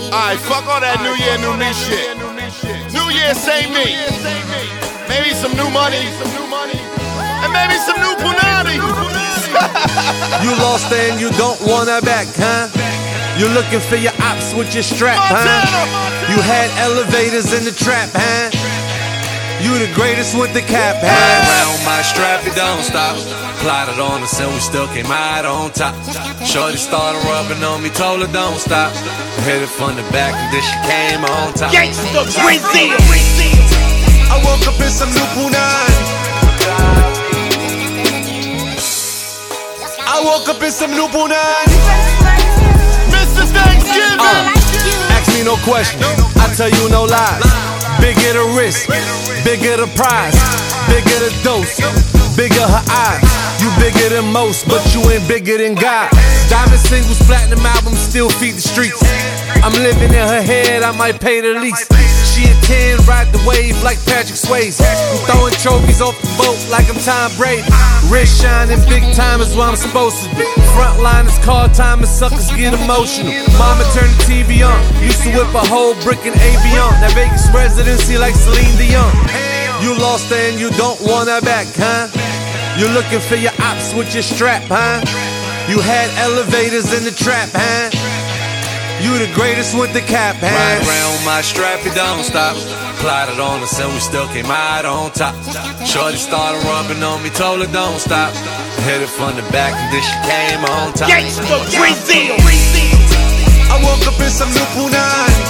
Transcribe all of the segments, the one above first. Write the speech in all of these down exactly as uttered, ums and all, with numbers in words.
Alright, fuck all that New Year, New Me shit. New Year, same me. Maybe some new money. And maybe some new punani. You lost and you don't want her back, huh? You looking for your ops with your strap, huh? You had elevators in the trap, huh? You the greatest with the cap, huh? Ride around my strap, it don't stop. Plotted on us and we still came out on top. Shorty started rubbing on me, told her don't stop. Hit it from the back and then she came on top. Gangsta Brazil. I woke up in some new punani. I woke up in some new punani. Mister Thanksgiving. Uh, ask me no questions, I tell you no lies. Bigger the risk, bigger the prize, bigger the dose, bigger her eyes. You bigger than most, but you ain't bigger than God. Diamond singles, platinum albums, still feed the streets. I'm living in her head, I might pay the least. She a ten, ride the wave like Patrick Swayze. I'm throwing trophies off the boat like I'm Tom Brady. Wrist shining, big time is what I'm supposed to do. Frontliners, call time, and suckers get emotional. Mama turned the T V on, used to whip a whole brick in Avion. That Vegas residency like Celine Dion. You lost her and you don't want her back, huh? You looking for your ops with your strap, huh? You had elevators in the trap, huh? You the greatest with the cap, huh? Ride around my strap, it don't stop. Plotted on us and we still came out on top. Shorty started rubbing on me, told her don't stop. Hit it from the back and then she came on top. Gangsta Brazil. I woke up in some new punani.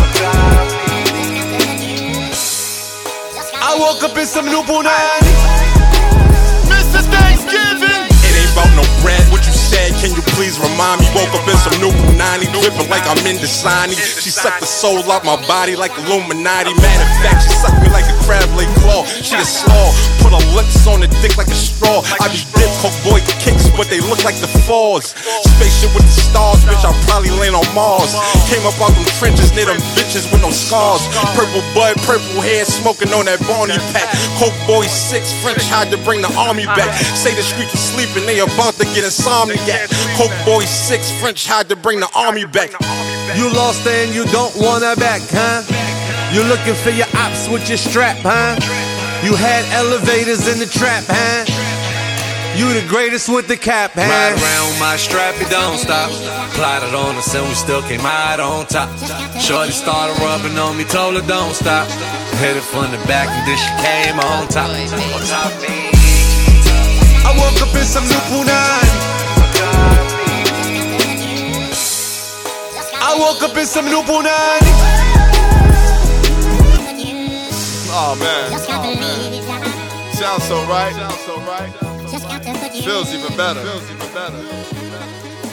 I woke up in some new punani. Mister Thanksgiving. It ain't about no bread, what you said, can you please remind me? Woke up in some new punani, dripping like I'm in Dasani. She sucked the soul out my body like Illuminati. Matter of fact, she sucked me like a crab leg claw. She a slaw, put her lips on the dick like a straw. I be dip, coke boy kicks, but they look like the falls. Spaceship with the stars, bitch, I'll probably land on Mars. Came up out them trenches near them bitches with no scars. Purple bud, purple hair, smoking on that Barney pack. Coke boy six, French had to bring the army back. Say the streets are sleeping, they about to get insomniac. Coke boy six, French had to bring the army back. You lost her and you don't want her back, huh? You looking for your ops with your strap, huh? You had elevators in the trap, huh? You the greatest with the cap, huh? Ride around my strap, it don't stop. Plotted on us and we still came out on top. Shorty started rubbing on me, told her don't stop. Hit it from the back and then she came on top. On top of me. I woke up in some new punani. I woke up in some new punani. Oh man. Oh man. Sounds so right. Sounds so right. Feels even better. Feels even better.